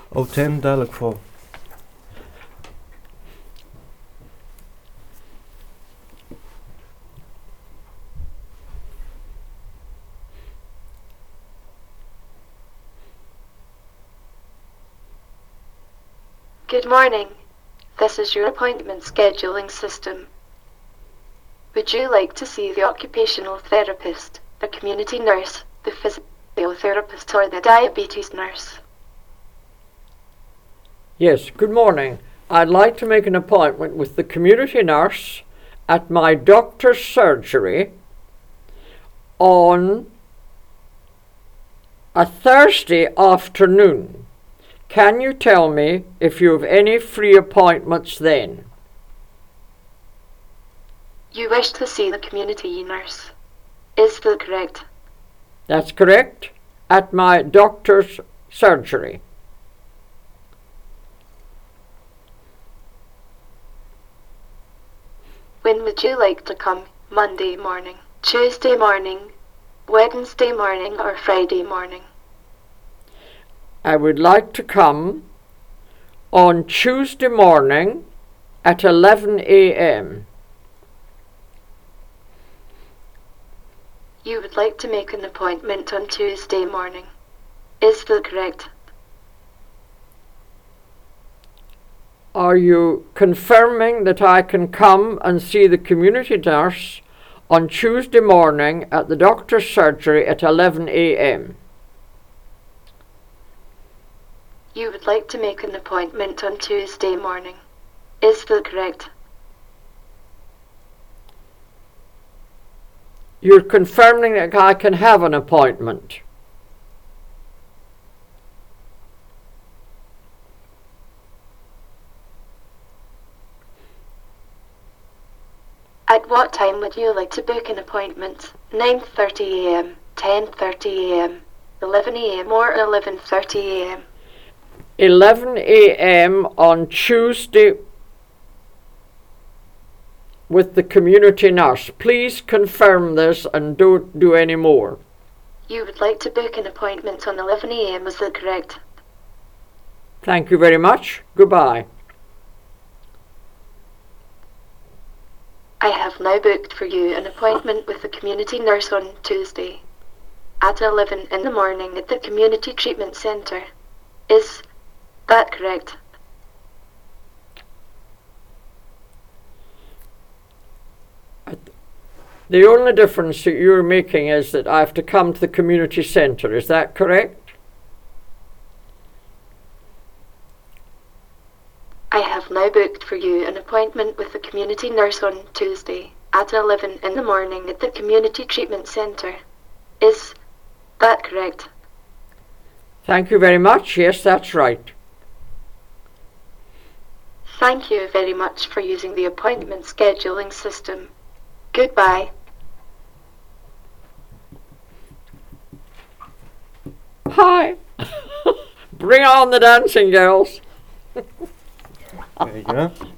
Ó 10 dadelijk fó. Good morning. This is your appointment scheduling system. Would you like to see the occupational therapist, the community nurse, the physiotherapist, or the diabetes nurse? Yes, good morning. I'd like to make an appointment with the community nurse at my doctor's surgery on a Thursday afternoon. Can you tell me if you have any free appointments then? You wish to see the community nurse. Is that correct? That's correct. At my doctor's surgery. When would you like to come? Monday morning, Tuesday morning, Wednesday morning, or Friday morning? I would like to come on Tuesday morning at 11 a.m. You would like to make an appointment on Tuesday morning. Is that correct? Are you confirming that I can come and see the community nurse on Tuesday morning at the doctor's surgery at 11 a.m.? You would like to make an appointment on Tuesday morning. Is that correct? You're confirming that I can have an appointment. At what time would you like to book an appointment? 9:30 a.m., 10:30 a.m., 11 a.m. or 11:30 a.m.? 11 a.m. on Tuesday with the community nurse. Please confirm this and don't do any more. You would like to book an appointment on 11 a.m., is that correct? Thank you very much. Goodbye. I have now booked for you an appointment with the community nurse on Tuesday at 11 in the morning at the Community Treatment Centre. Is that correct? The only difference that you're making is that I have to come to the community centre. Is that correct? I have now booked for you an appointment with the community nurse on Tuesday at 11 in the morning at the Community Treatment Centre. Is that correct? Thank you very much. Yes, that's right. Thank you very much for using the appointment scheduling system. Goodbye. Hi. Bring on the dancing, girls. There you go.